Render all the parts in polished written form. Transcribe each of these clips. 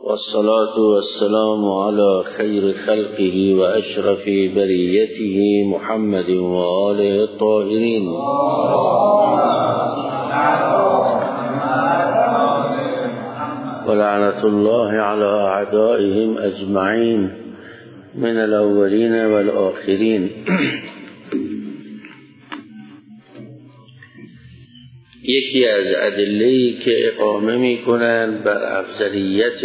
والصلاة والسلام على خير خلقه وأشرف بريته محمد وآله الطاهرين ولعنة الله على أعدائهم أجمعين من الأولين والآخرين. یکی از ادله‌ای که اقامه می‌کنند بر افضلیت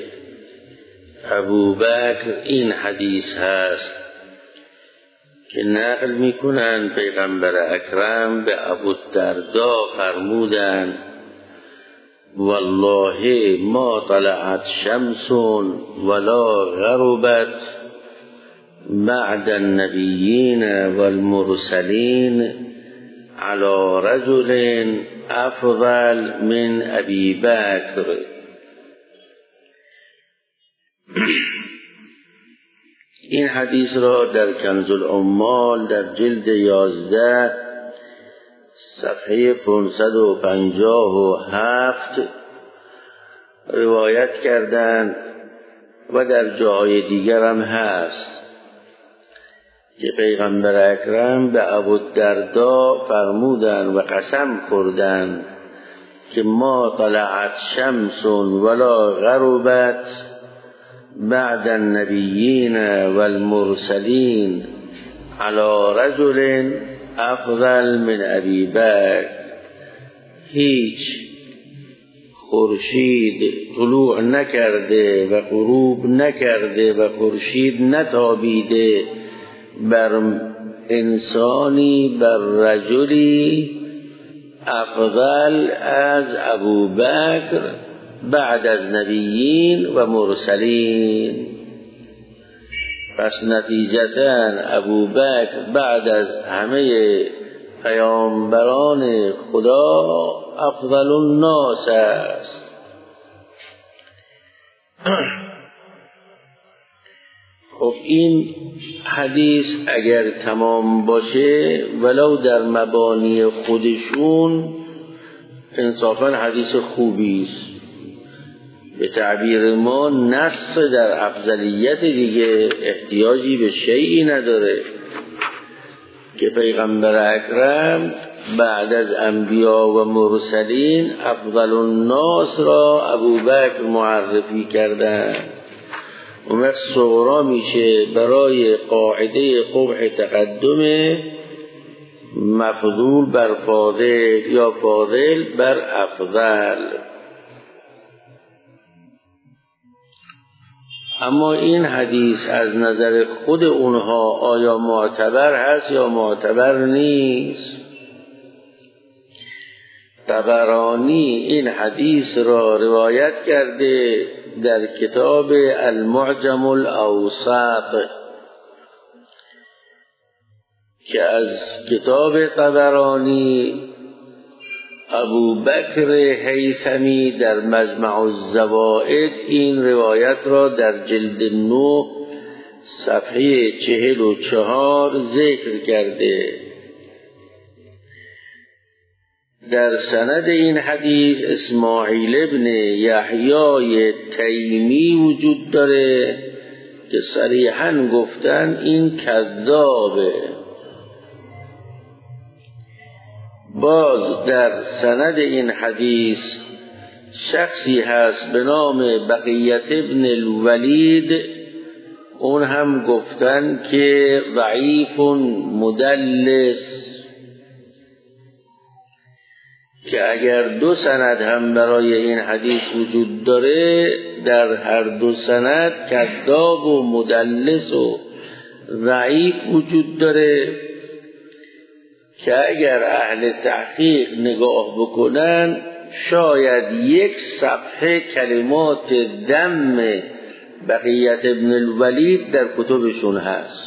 ابوبکر این حدیث هست که نقل می‌کنند پیغمبر اکرم به ابوالدرداء فرمودند والله ما طلعت شمس ولا غربت بعد النبیین والمرسلین على رجل افضل من ابی بکر. این حدیث را در کنز العمال در جلد 11 صفحه 557 روایت کردند و در جای دیگر هم هست که پیغمبر اکرم به ابوالدرداء فرمودند و قسم خوردند که ما طلعت شمس ولا غربت بعد النبیین والمرسلین على رجل افضل من ابی بکر. هیچ خورشید طلوع نکرده و غروب نکرده و خورشید نتابیده بر انسانی بر رجلی افضل از ابوبکر بعد از نبیین و مرسلین. پس نتیجتاً ابوبکر بعد از همه پیامبران خدا افضل الناس است. خب این حدیث اگر تمام باشه ولو در مبانی خودشون انصافاً حدیث خوبی است. به تعبیر ما نص در افضلیت دیگه احتیاجی به شیئی نداره که پیغمبر اکرم بعد از انبیا و مرسلین افضل الناس را ابوبکر معرفی کردند. اون وقت صغرا میشه برای قاعده قبح تقدم مفضول بر فاضل یا فاضل بر افضل. اما این حدیث از نظر خود اونها آیا معتبر هست یا معتبر نیست؟ طبرانی این حدیث را روایت کرده در کتاب المعجم الاوسط که از کتاب طبرانی ابوبکر هیثمی در مجمع الزوائد این روایت را در جلد 9 صفحه 44 ذکر کرده. در سند این حدیث اسماعیل ابن یحیی تیمی وجود داره که صریحاً گفتن این کذابه. باز در سند این حدیث شخصی هست به نام بقیت ابن الولید، اون هم گفتن که ضعیف مدلس، که اگر 2 سند هم برای این حدیث وجود داره در هر 2 سند کذاب و مدلس و ضعیف وجود داره که اگر اهل تحقیق نگاه بکنن شاید 1 صفحه کلمات ذم بقیت ابن الولید در کتبشون هست.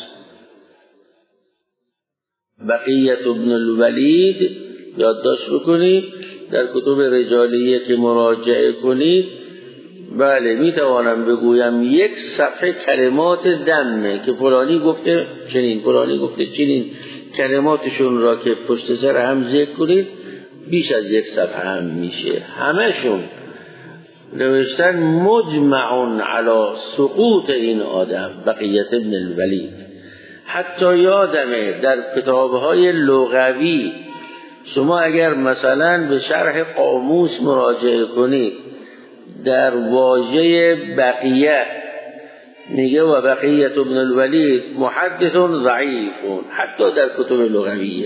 بقیت ابن الولید یادداشت بکنید در کتب رجالیه که مراجعه کنید، بله میتوانم بگویم 1 صفحه کلمات ذمه که فلانی گفته چنین، فلانی گفته چنین، کلماتشون را که پشت سر هم ذکر کنید بیش از 1 صفحه هم میشه. همشون نوشتن مجمع علی سقوط این آدم بقیت ابن الولید. حتی یادمه در کتابهای لغوی شما اگر مثلا به شرح قاموس مراجعه کنید در واژه بقیه میگه و بقیت ابن الولید محدث ضعیف، حتی در کتب لغویه.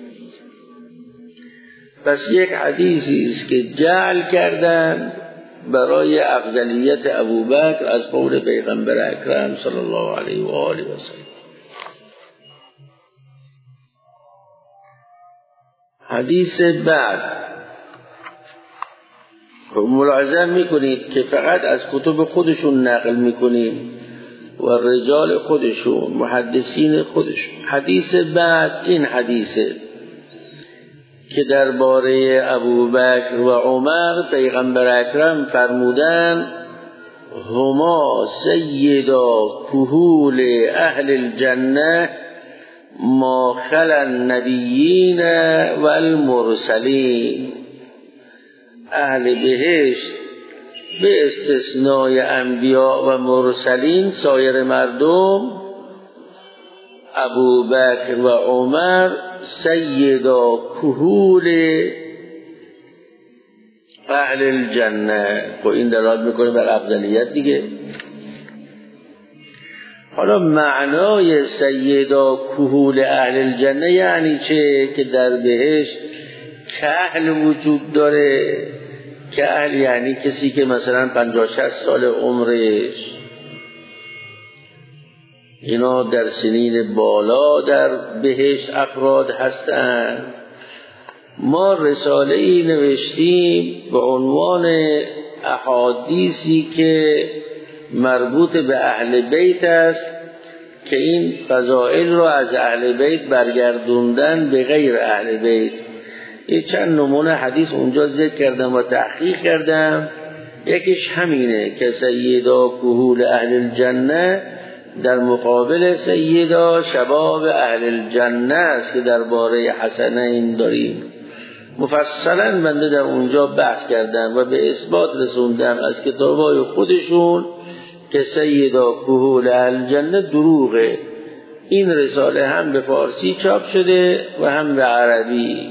پس یک حدیثی است که جعل کردن برای افضلیت ابوبکر از قول پیغمبر اکرم صلی الله علیه و آله و سلم. حدیث بعد ملاحظه میکنید که فقط از کتب خودشون نقل میکنیم و رجال خودشون، محدثین خودشون. حدیث بعد این حدیثه که درباره ابوبکر و عمر پیغمبر اکرم فرمودن هما سیدا کهول اهل الجنه ما خلا النبیین و المرسلین. اهل بهشت به استثنای انبیاء و مرسلین، سایر مردم، ابوبکر و عمر سیدا کهول اهل الجنه. خب این دلالت میکنه بر افضلیت دیگه. حالا معنای سیدا کهول اهل الجنه یعنی چه؟ که در بهشت کهل وجود داره. کهل یعنی کسی که مثلا 50-60 سال عمرش، اینا در سنین بالا در بهشت افراد هستند. ما رساله ای نوشتیم به عنوان احادیثی که مربوط به اهل بیت است که این فضائل رو از اهل بیت برگردوندن به غیر اهل بیت. یه چند نمونه حدیث اونجا ذکر کردم و تحقیق کردم. یکیش همینه که سیدا کهول اهل الجنه در مقابل سیدا شباب اهل الجنه است که درباره حسنین داریم. مفصلا بنده در اونجا بحث کردم و به اثبات رسوندم از کتابای خودشون که سیدا کهول اهل الجنه دروغه. این رساله هم به فارسی چاپ شده و هم به عربی.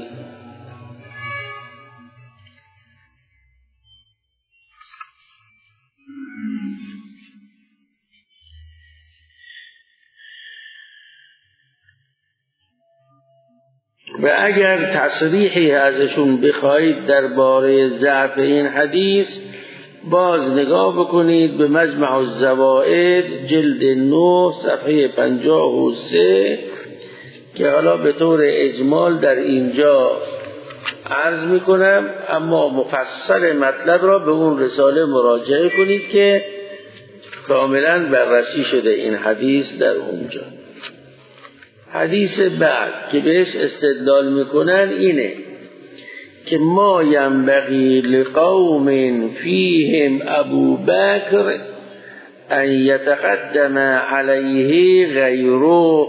و اگر تصریحی ازشون بخواید درباره ضعف این حدیث، باز نگاه بکنید به مجمع الزوائد جلد 9 صفحه 53 که حالا به طور اجمال در اینجا عرض میکنم، اما مفصل مطلب را به اون رساله مراجعه کنید که کاملا بررسی شده این حدیث در اونجا. حدیث بعد که بهش استدلال میکنن اینه که ما ینبغی لقوم فیهم ابوبکر ان یتقدم علیه غیره.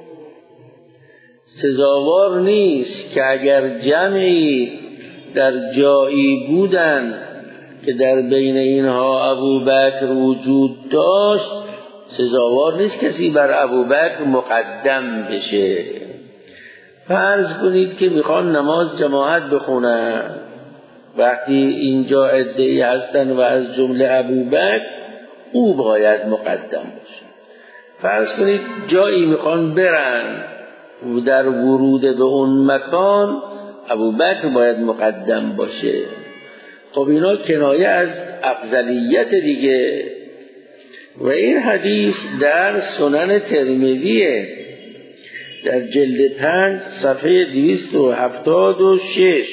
سزاوار نیست که اگر جمعی در جایی بودن که در بین اینها ابوبکر وجود داشت، سزاوار نیست کسی بر ابوبکر مقدم بشه. فرض کنید که میخوان نماز جماعت بخونن، وقتی اینجا عده‌ای هستن و از جمله ابوبکر، او باید مقدم باشه. فرض کنید جایی میخوان برن و در ورود به اون مکان ابوبکر باید مقدم باشه. خب اینا کنایه از افضلیت دیگه. و این حدیث در سنن ترمذیه در جلد 5 صفحه 276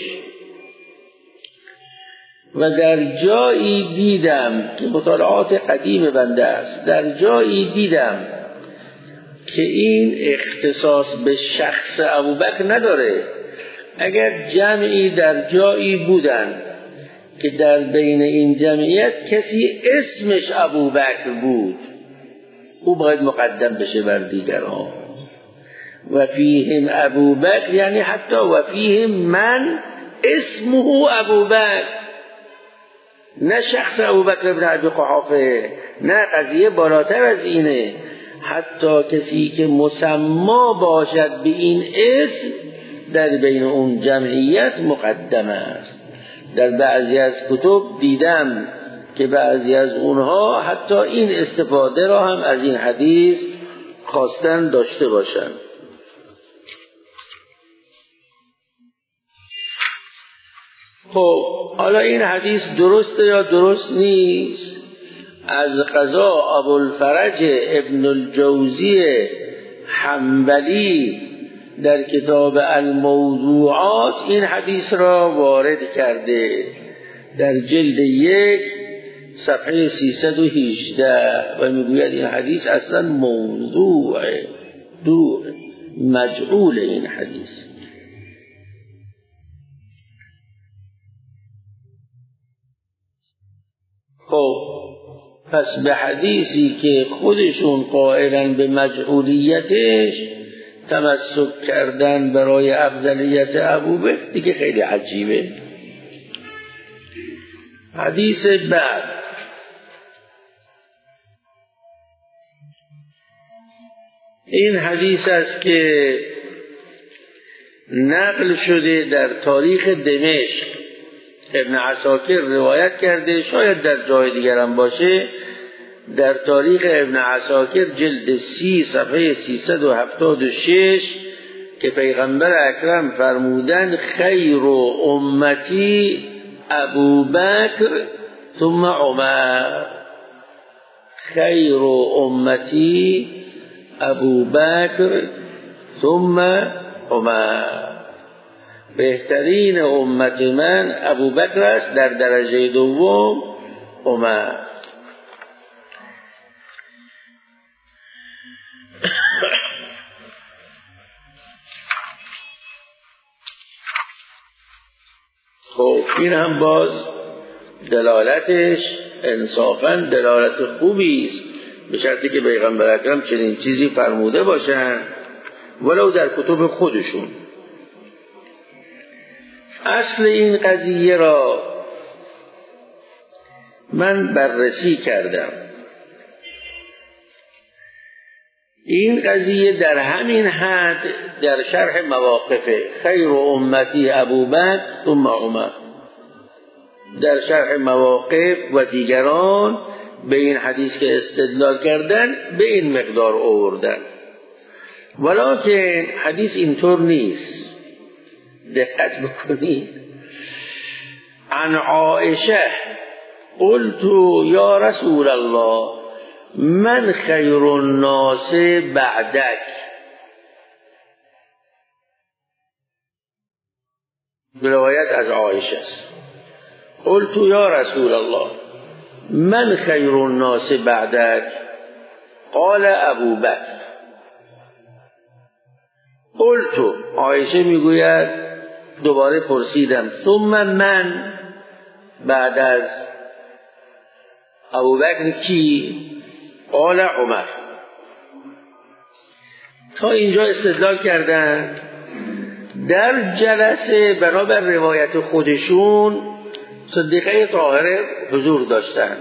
و در جایی دیدم که مطالعات قدیم بنده است، در جایی دیدم که این اختصاص به شخص ابوبکر نداره. اگر جمعی در جایی بودن که در بین این جمعیت کسی اسمش ابوبکر بود، او باید مقدم بشه بر دیگرها. و فیهم ابوبکر یعنی حتی و فیهم من اسمه ابوبکر. نه شخص ابوبکر بن ابی قحافه، نه قضیه بالاتر از اینه، حتی کسی که مسما باشد به این اسم در بین اون جمعیت مقدم است. در بعضی از کتب دیدم که بعضی از اونها حتی این استفاده را هم از این حدیث خواستن داشته باشند. خب حالا این حدیث درسته یا درست نیست؟ از قضا ابوالفرج ابن الجوزی حنبلی در کتاب الموضوعات این حدیث را وارد کرده در جلد 1 صفحه 318 و میگوید این حدیث اصلا موضوعه، مجعول این حدیث. خب پس به حدیثی که خودشون قائلن به مجعولیتش تمسک کردن برای افضلیت ابوبکر دیگه خیلی عجیبه. حدیث بعد این حدیث است که نقل شده در تاریخ دمشق، ابن عساکر روایت کرده، شاید در جای دیگر هم باشه، در تاریخ ابن عساکر جلد 30 صفحه 376 که پیغمبر اکرم فرمودن خیر امتی ابوبکر ثم عمر، خیر امتی ابوبکر ثم عمر، بهترین امت من ابوبکر است، در درجه دوم عمر. خب این هم باز دلالتش انصافاً دلالت خوبی است، به شرطی که پیغمبر اکرم چنین چیزی فرموده باشند ولو در کتب خودشون. اصل این قضیه را من بررسی کردم. این قضیه در همین حد در شرح مواقف خیر امتی ابوبکر ثم عمر، در شرح مواقف و دیگران به این حدیث که استدلال کردن به این مقدار آوردن، ولکن حدیث اینطور نیست. دقت بکنید. عن عائشه قلت یا رسول الله من خیر الناس بعدک، روایت از عایشه است. قلت یا رسول الله من خیر الناس بعدک قال ابوبکر. قلت، عایشه میگوید دوباره پرسیدم ثم من، بعد از ابوبکر کی؟ قال عمر. تا اینجا استدلال کردن. در جلسه بنابر روایت خودشون صدیقه طاهره حضور داشتن.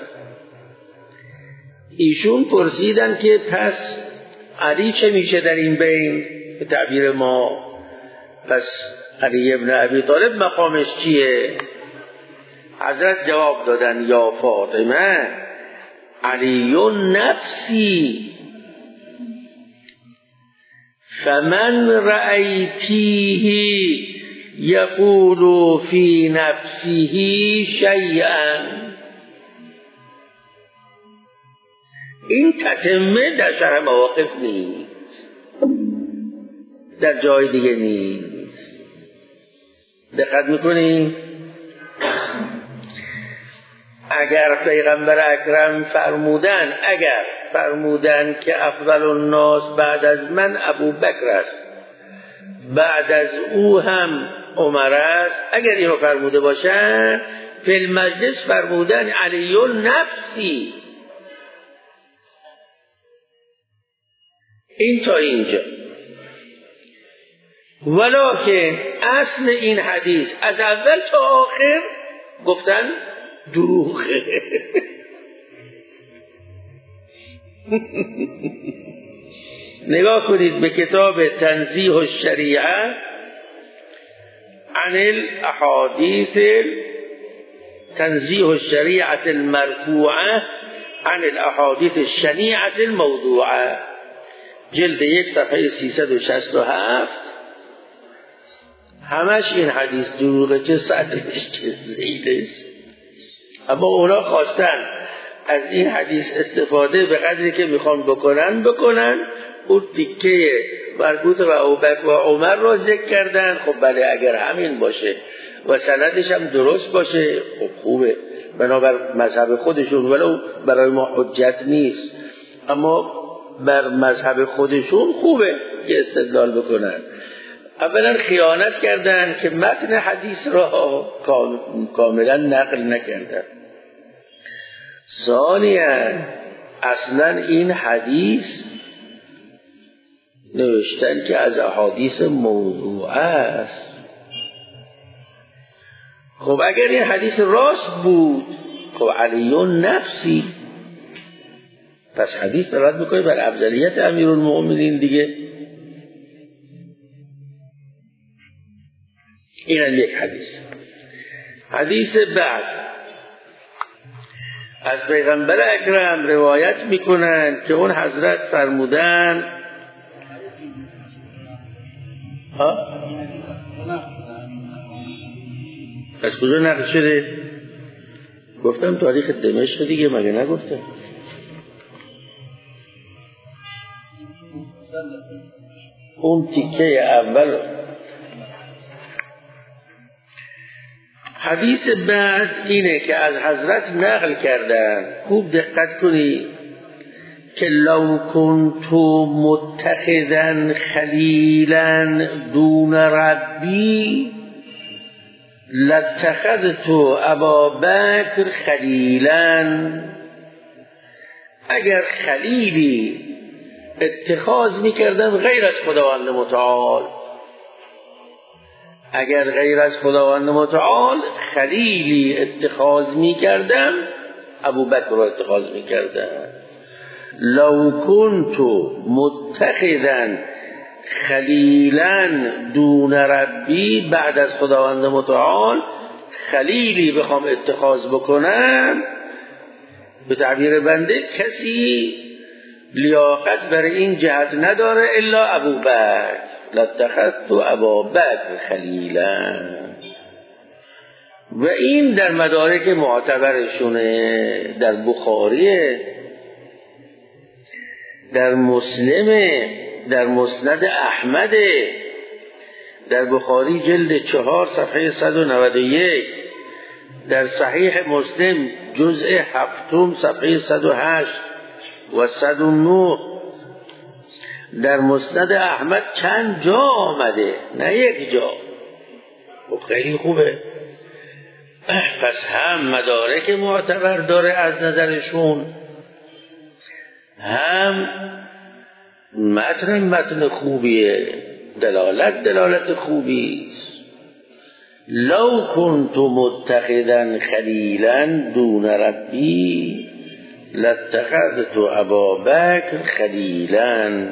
ایشون پرسیدن که پس علی چه میشه در این بین؟ به تعبیر ما پس علی ابن ابی طالب مقامش چیه؟ حضرت جواب دادن یا فاطمه علی نفسی فمن رأیتیه یقول فی نفسه شیئا. این تتمه در شرح مواقف نیست، در جای دیگه نیست. دقت میکنیم؟ اگر پیغمبر اکرم فرمودن که افضل الناس بعد از من ابوبکر است، بعد از او هم عمر است، اگر اینو فرموده باشن فی المجلس فرمودن علی نفسی. این تا اینجا. ولکن اصل این حدیث از اول تا آخر گفتن دروغه. نگاه کنید به کتاب تنزیه الشریعه عن الاحادیث، تنزیه الشریعه المرفوعه عن الاحادیث الشنیعه الموضوعه، جلد 1 صفحه 367. همش این حدیث دروغه، چه صدرش چه زیدش. اما اونا خواستن از این حدیث استفاده به قدری که میخوان بکنن. اون تیکه مربوط به ابوبکر و عمر را ذکر کردن. خب بله، اگر همین باشه و سندش هم درست باشه خب خوبه، بنابر مذهب خودشون، ولو برای ما حجت نیست، اما بر مذهب خودشون خوبه که استدلال بکنن. اولا خیانت کردن که متن حدیث را کاملا نقل نکردن. ثانیا اصلا این حدیث نوشتن که از احادیث موضوعه است. خب اگر این حدیث راست بود، خب علی نفسی، پس حدیث رد میکنه بر افضلیت امیرالمؤمنین دیگه. این هم یک حدیث. حدیث بعد از پیغمبر اکرم روایت میکنن که اون حضرت فرمودن از کجا نقل شده؟ گفتم تاریخ دمشق دیگه، مگه نگفتم؟ اون تیکه اول. حدیث بعد اینه که از حضرت نقل کردن، خوب دقت کنی، که لو کنت متخذا خلیلا دون ربی لاتخذت ابابکر خلیلا. اگر خلیلی اتخاذ میکردم غیر از خداوند متعال، اگر غیر از خداوند متعال خلیلی اتخاذ میکردم ابوبکر را اتخاذ میکردم. لو کنت متخذا خلیلا دون ربی، بعد از خداوند متعال خلیلی بخوام اتخاذ بکنم، به تعبیر بنده کسی لیاقت برای این جهت نداره الا ابوبکر، لاتخذت ابابکر خلیلا. و این در مدارک معتبرشونه، در بخاریه، در مسلمه، در مسند احمده، در بخاری جلد 4 صفحه 191، در صحیح مسلم جزء 7 صفحه 108 و 109، در مسند احمد چند جا آمده، نه یک جا. خب خیلی خوبه. پس هم مدارک معتبر داره از نظرشون، هم متن خوبیه، دلالت خوبیست. لو کنت متخذا خلیلا دون ربی لاتخذت ابابکر خلیلا.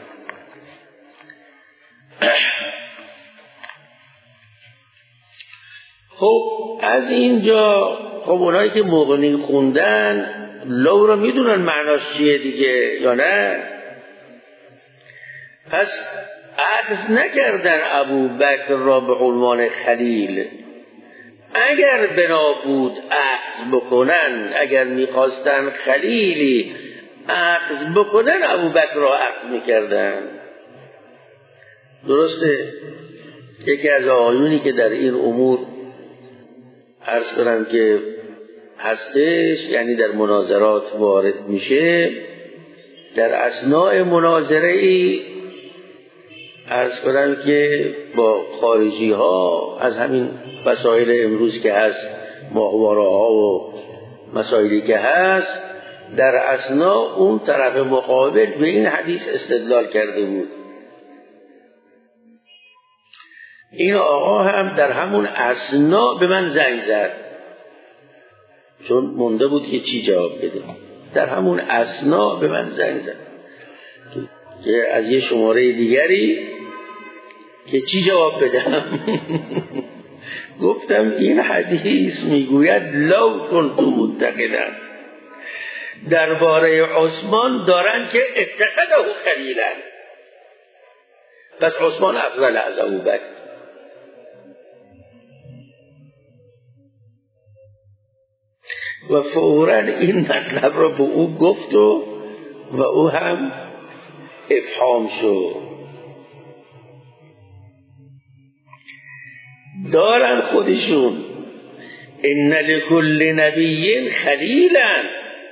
خب از اینجا خب اونایی که مغنی خوندن لو رو میدونن معناش چیه دیگه، یا نه؟ پس عکس نکردن ابوبکر را به عنوان خلیل. اگر بنا بود عکس بکنن، اگر میخواستن خلیلی عکس بکنن، ابوبکر را عکس میکردن. درسته؟ یکی از آیونی که در این امور عرض کنم که هستش، یعنی در مناظرات وارد میشه، در اثناء مناظره ای عرض کنم که با خارجی ها از همین مسائل امروز که هست، ماهواره ها و مسائلی که هست، در اثناء اون طرف مقابل به این حدیث استدلال کرده بود. این آقا هم در همون اثناء به من زنگ زد چون مونده بود که چی جواب بده. در همون اثنا به من زنگ زد که از یه شماره دیگری که چی جواب بدم. گفتم این حدیث میگوید لو کنت متقدا، درباره عثمان دارن که اتخذه خلیلا، پس عثمان افضل از ابوبکر. و فوراً این مطلب را به او گفت و او هم افهام شد. دارن خودشون ان لکل نبی خلیلا،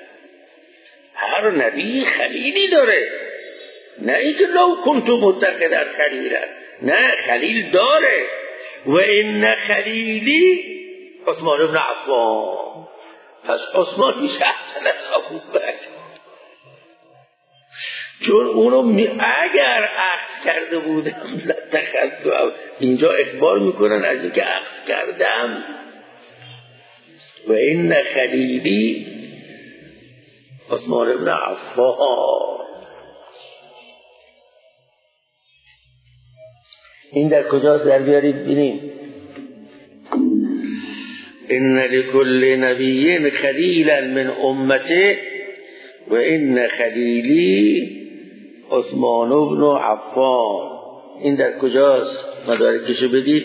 هر نبی خلیلی داره، نه اینکه لو کنت متخذا خلیلا، نه خلیل داره. و ان خلیلی عثمان بن عفان، پس عثمان میشه افضل از ابوبکر، چون اونو اگر عکس کرده بودم لاتخذته. اینجا اخبار میکنن از اینکه عکس کردم. و این خلیلی عثمان بن عفان. این در کجاست؟ در بیارید بینیم. ان لكل نبی خلیلا من امته و ان خلیلی عثمان بن عفان. این در کجاست؟ مدارکشو بدید.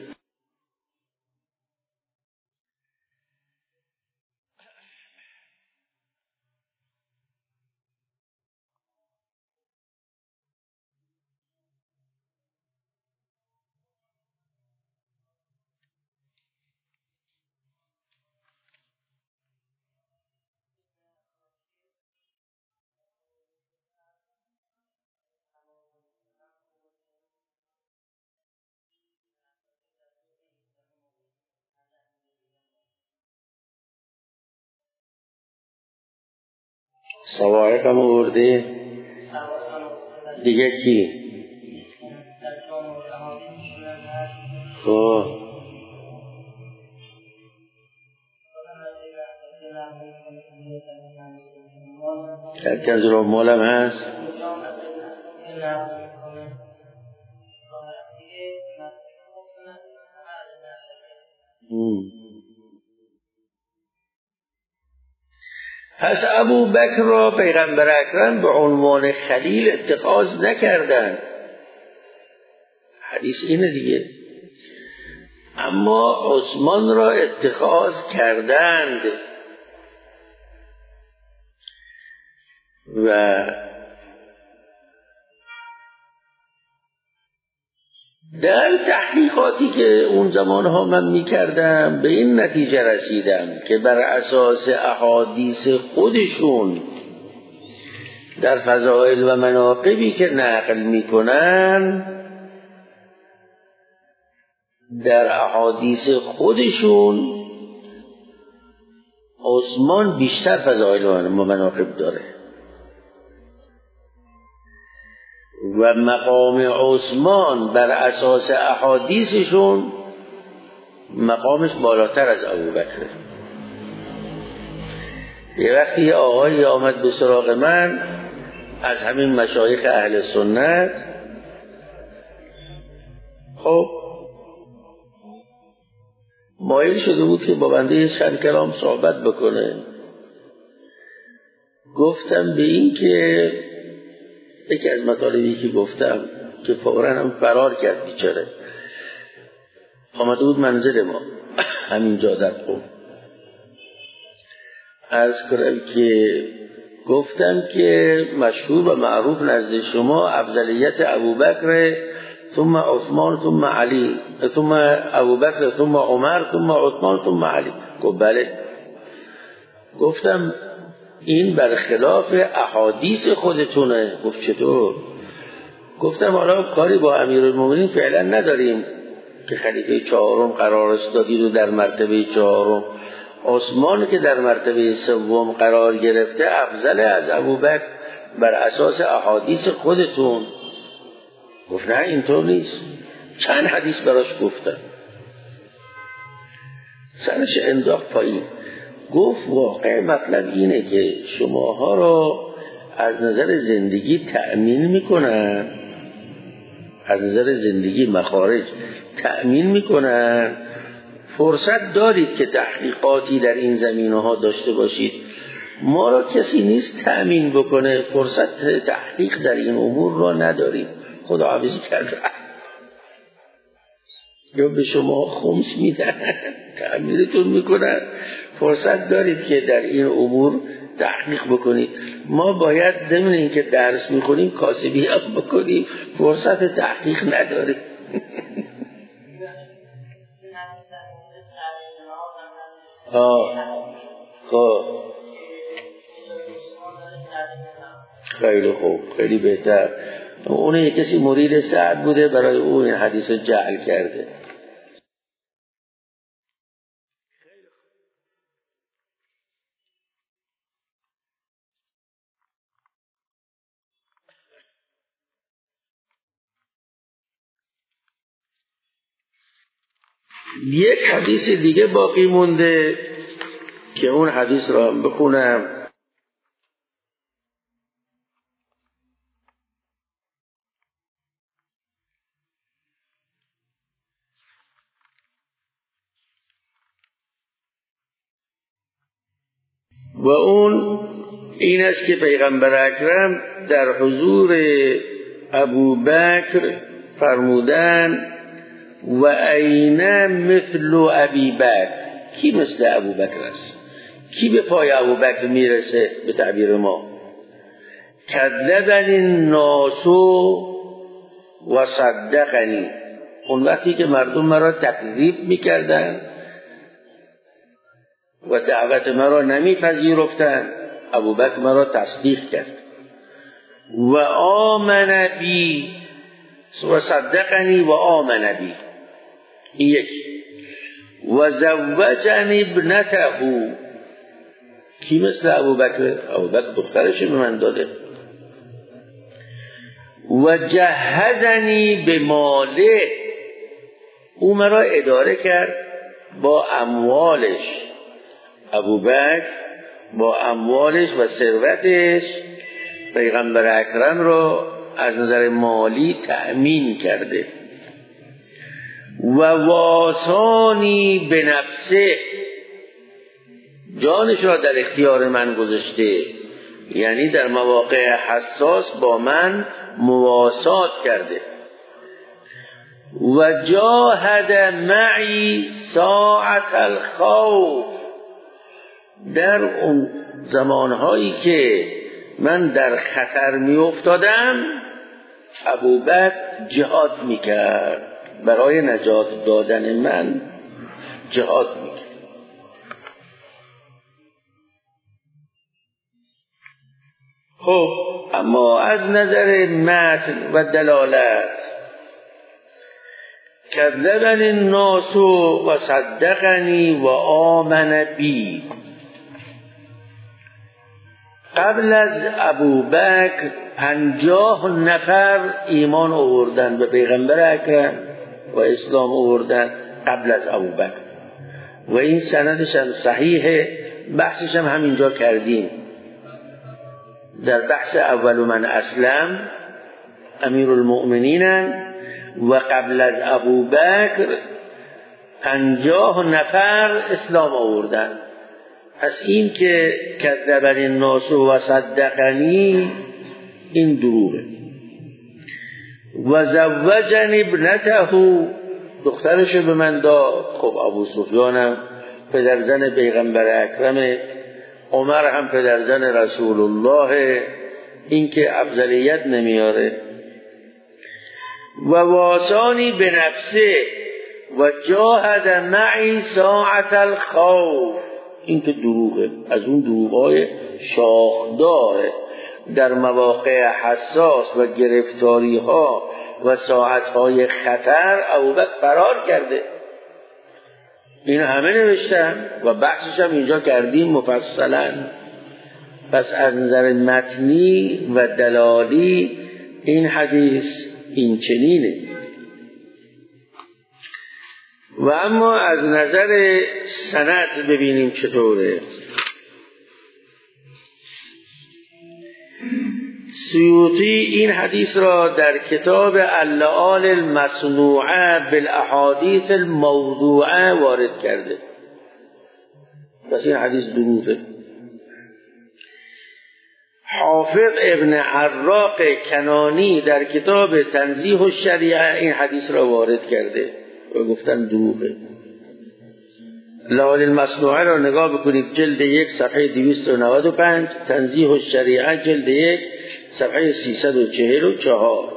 سواعق هم آورده دیگه. کی؟ خب کنز الاموال هم هست. پس ابوبکر را پیغمبر اکرم به عنوان خلیل اتخاذ نکردند. حدیث اینه دیگه. اما عثمان را اتخاذ کردند و در تحقیقاتی که اون زمانها من میکردم به این نتیجه رسیدم که بر اساس احادیث خودشون در فضائل و مناقبی که نقل میکنن، در احادیث خودشون عثمان بیشتر فضائل و مناقب داره و مقام عثمان بر اساس احادیثشون مقامش بالاتر از ابوبکر. یه وقتی یه آقایی آمد به سراغ من از همین مشایخ اهل سنت، خب مایل شده بود که با بنده چند کلام صحبت بکنه. گفتم به این که یکی از مطالبی که گفتم که فوراً هم فرار کرد بیچاره، آمده بود منزل ما همینجا در قم. عرض کنم که گفتم که مشهور و معروف نزد شما افضلیت ابوبکر ثم عثمان ثم علی، ثم ابوبکر ثم عمر ثم عثمان ثم علی. گفت بله. گفتم این برخلاف احادیث خودتونه. گفت چطور؟ گفتم حالا کاری با امیرالمومنین فعلا نداریم که خلیفه چهارم قرارش دادید و در مرتبه چهارم، عثمان که در مرتبه سوم قرار گرفته افضل از ابوبکر بر اساس احادیث خودتون. گفت نه اینطور نیست. چند حدیث براش گفتم، سرش انداخت پایین. گفت واقع مطلب اینه که شماها را از نظر زندگی تأمین میکنن، از نظر زندگی مخارج تأمین میکنن، فرصت دارید که تحقیقاتی در این زمینه‌ها داشته باشید. ما را کسی نیست تأمین بکنه، فرصت تحقیق در این امور را نداریم. خداحافظی کرده یا به شما خمس میدن، تأمینتون میکنن، فرصت دارید که در این امور تحقیق بکنید. ما باید ضمن این که درس میخونیم کاسبی هم بکنیم، فرصت تحقیق نداریم. خیلی خوب، خیلی بهتر. اون یک کسی مرید سعد بوده، برای اون این حدیث رو جعل کرده. یک حدیث دیگه باقی مونده که اون حدیث رو هم بخونم. و اون این است که پیغمبر اکرم در حضور ابوبکر فرمودن و اینا مثل ابی بکر، کی مثل ابوبکر است؟ کی به پای ابوبکر میرسه؟ به تعبیر ما کذبنی الناس و صدقنی، اون وقتی که مردم مرا تکذیب میکردن و دعوت مرا نمیپذیرفتند، ابوبکر مرا تصدیق کرد. و آمن بی و صدقنی و آمن بی، این یکی. و زوجنی ابنته، کی مثل ابوبکر؟ ابوبکر دخترش به من داده. و جهزنی به ماله، او مرا اداره کرد با اموالش. ابوبکر با اموالش و ثروتش پیغمبر اکرم را از نظر مالی تأمین کرده. و واسانی به نفسه، جانش را در اختیار من گذاشته، یعنی در مواقع حساس با من مواسات کرده. و جاهد معی ساعت الخوف، در اون زمانهایی که من در خطر می افتادم ابوبکر جهاد می کرد، برای نجات دادن من جهاد می کرد. خب اما از نظر متن و دلالت، کذبنی الناس و صدقنی و آمن بی، قبل از ابوبکر 50 نفر ایمان آوردن به پیغمبر اکرم و اسلام آوردن قبل از ابوبکر، و این سندش هم صحیحه. بحثش هم همینجا کردیم در بحث اول من اسلم امیرالمؤمنین، و قبل از ابوبکر 50 نفر اسلام آوردن. پس این که کذبنی الناس و صدقنی این دروغه. و زوجنی ابنته، دخترش به من داد. خب ابو سفیانم پدرزن پیغمبر اکرم، عمر هم پدرزن رسول الله، این که افضلیت نمیاره. و واسانی به نفسه و جاهد معی ساعت الخوف، این که دروغه، از اون دروغای شاخداره. در مواقع حساس و گرفتاری ها و ساعت های خطر ابوبکر فرار کرده. این همه نوشتم و بحثش هم اینجا کردیم مفصلا. پس از نظر متنی و دلالی این حدیث این چنینه. و اما از نظر سند ببینیم چطوره. سیوطی این حدیث را در کتاب اللآل المصنوعه بالاحادیث الموضوعه وارد کرده، پس این حدیث دروغه. حافظ ابن عراق کنانی در کتاب تنزیه الشریعه این حدیث را وارد کرده و گفتن دروغه. اللآل المصنوعه را نگاه بکنید، جلد 1 صفحه 295، تنزیه الشریعه جلد 1 صفحه 344.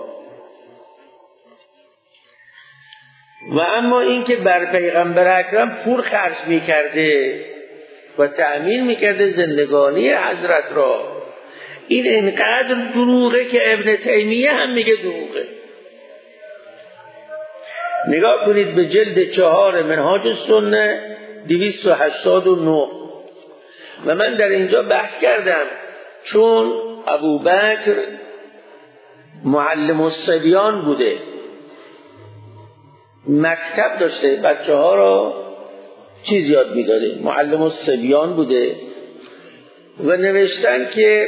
و اما این که بر پیغمبر اکرم پول خرج میکرده و تأمین میکرده زندگانی حضرت را، این اینقدر دروغه که ابن تیمیه هم میگه دروغه. نگاه کنید به جلد 4 منهاج السنه 289. و من در اینجا بحث کردم چون ابوبکر معلم الصبیان بوده، مکتب داشته، بچه ها را چیز یاد میداده، معلم الصبیان بوده و نوشتن که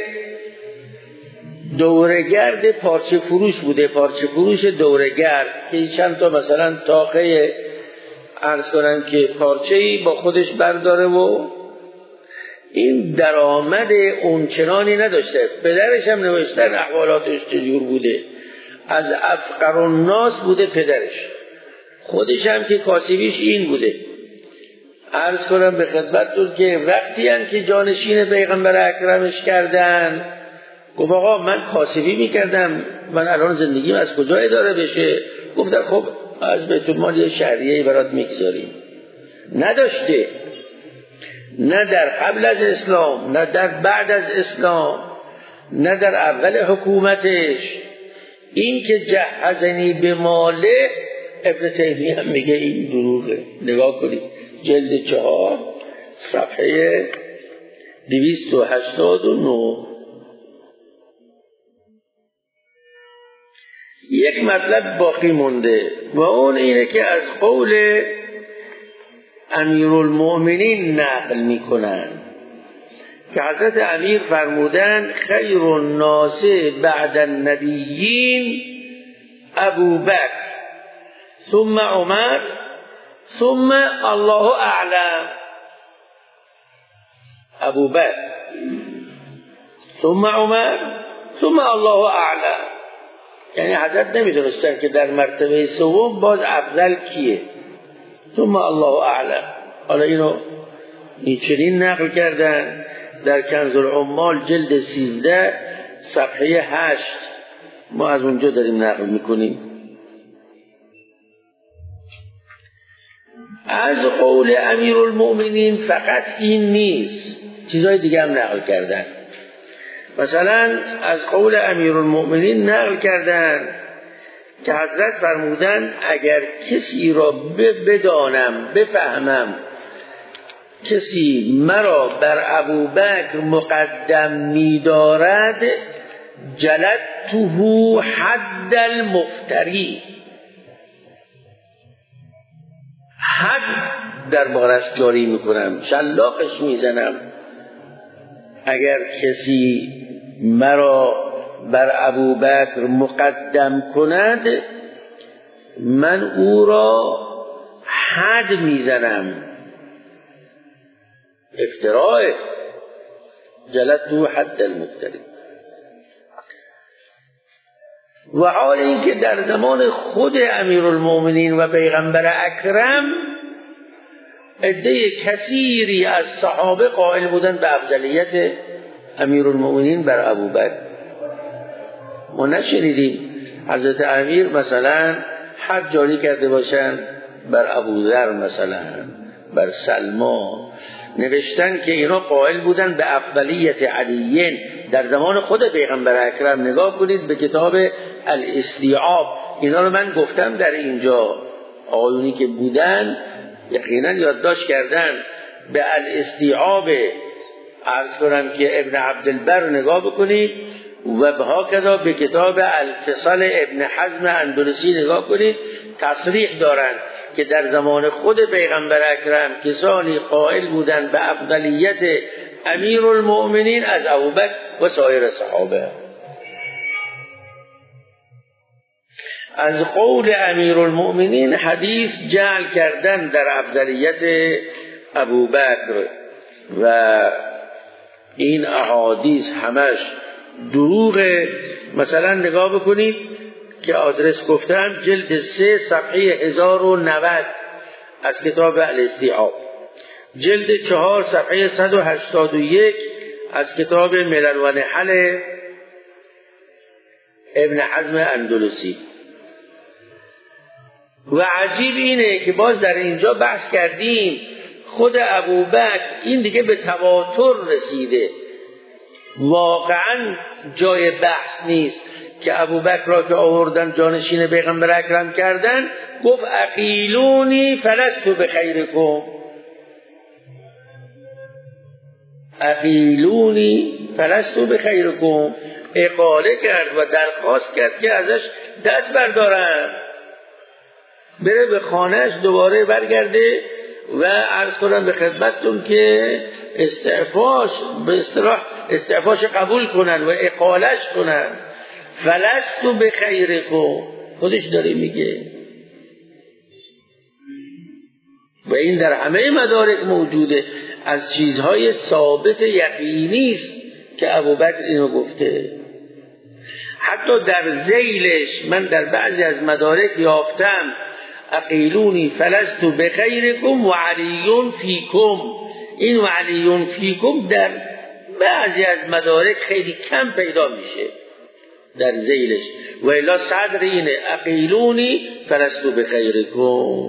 دورگرد پارچه فروش بوده، پارچه فروش دورگرد که چند تا مثلا تاقه عرض کنن که پارچه‌ای با خودش برداره و این درآمد اونچنانی نداشته. پدرش هم نوشتن احوالاتش چجور بوده، از افقر الناس بوده پدرش، خودش هم که کاسبیش این بوده. عرض کنم به خدمتتون که وقتی هم که جانشین پیغمبر اکرمش کردن، گفت آقا من کاسبی میکردم، من الان زندگیم از کجا اداره بشه؟ گفتن خب از بیت المال یه شهریه‌ای برات میگذاریم. نداشته، نه در قبل از اسلام، نه در بعد از اسلام، نه در اول حکومتش. این که جهزنی به ماله، ابن تیمیه هم میگه این دروغه. نگاه کنید جلد 4 صفحه 289. یک مطلب باقی مونده و اون اینه که از قول امیرالمؤمنین نقل میکنن که حضرت امیر فرمودن خیر الناس بعد النبیین ابوبکر ثم عمر ثم الله اعلم. ابوبکر ثم عمر ثم الله اعلم، یعنی حضرت نمیدونستن که در مرتبه سوم باز افضل کیه. ثم الله اعلم. حالا اینو چنین نقل کردن در کنز العمال جلد 13 صفحه 8. ما از اونجا داریم نقل میکنیم. از قول امیرالمؤمنین فقط این نیست، چیزهای دیگه هم نقل کردن. مثلا از قول امیرالمؤمنین نقل کردن که حضرت فرمودن اگر کسی را بدانم بفهمم کسی مرا بر ابوبکر مقدم می‌دارد جلدته حد المفتری، حد در بارش جاری میکنم، شلاقش میزنم. اگر کسی مرا بر ابوبکر مقدم کند من او را حد میزنم. افتراء، جلدته حد المفتری. و حال این که در زمان خود امیرالمؤمنین و پیغمبر اکرم عده کثیری از صحابه قائل بودن به افضلیت امیرالمؤمنین بر ابوبکر. ما نشنیدیم حضرت امیر مثلا حد جاری کرده باشن بر ابوذر، مثلا بر سلمان. نوشتن که اینا قائل بودن به افضلیت علیین در زمان خود پیغمبر اکرم. نگاه کنید به کتاب الاستیعاب، اینا رو من گفتم در اینجا. آقایونی که بودن یقینا یادداشت کردن. به الاستیعاب عرض کنم که ابن عبدالبر نگاه بکنید، و هاکذا به کتاب الفصل ابن حزم اندلسی نگاه کنید، تصریح دارند که در زمان خود پیغمبر اکرم کسانی قائل بودند به افضلیت امیرالمؤمنین از ابوبکر و سایر صحابه. از قول امیرالمؤمنین حدیث جعل کردن در افضلیت ابوبکر و این احادیث همش دروغه. مثلا نگاه بکنید که آدرس گفتم، جلد 3 صفحه 1090 از کتاب الاستیعاب، جلد 4 صفحه 181 از کتاب ملل و نحل ابن حزم اندلسی. و عجیب اینه که باز در اینجا بحث کردیم خود ابوبکر این دیگه به تواتر رسیده، واقعا جای بحث نیست که ابوبکر را که آوردن جانشین پیغمبر اکرم کردن گفت اقیلونی فلست بخیرکم، اقیلونی فلست بخیرکم، اقاله کرد و درخواست کرد که ازش دست بردارن، بره به خانهش دوباره برگرده و عرض کنم به خدمتتون که استعفاش قبول کنن و اقالش کنن. فلستو بخیرکم، خودش داره میگه و این در همه مدارک موجوده، از چیزهای ثابت یقینی است که ابوبکر اینو گفته. حتی در ذیلش من در بعضی از مدارک یافتم اقیلونی فلستو بخیرکم و علیون فیکم، این و علیون فیکم در بعضی از مدارک خیلی کم پیدا میشه در ذیلش، و الا صدر اینه اقیلونی فلستو بخیرکم.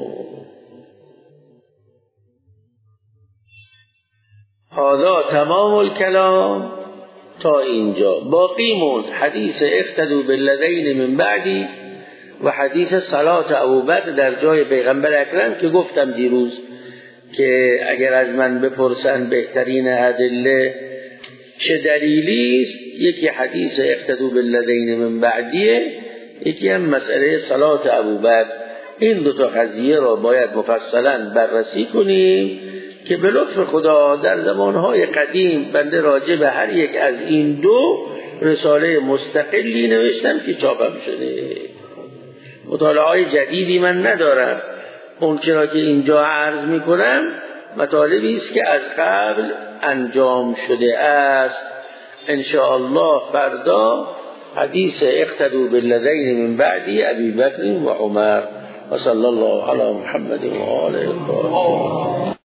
هذا تمام الکلام تا اینجا. باقی موند حدیث اقتدوا بالذین من بعدی و حدیث صلات ابوبکر در جای پیغمبر اکرم که گفتم دیروز که اگر از من بپرسن بهترین ادله چه دلیلی است، یکی حدیث اقتدوا بالذین من بعدیه، یکی هم مسئله صلات ابوبکر. این دو تا قضیه را باید مفصلا بررسی کنیم که به لطف خدا در زمانهای قدیم بنده راجع به هر یک از این دو رساله مستقلی نوشتم که چاپم شده. مطالعه جدیدی من ندارم، اون چرا که اینجا عرض میکنم مطالبی است که از قبل انجام شده است. انشاءالله فردا حدیث اقتدوا بالذین من بعدی ابی بکر و عمر و صلی الله علی محمد و آله الطاهرین.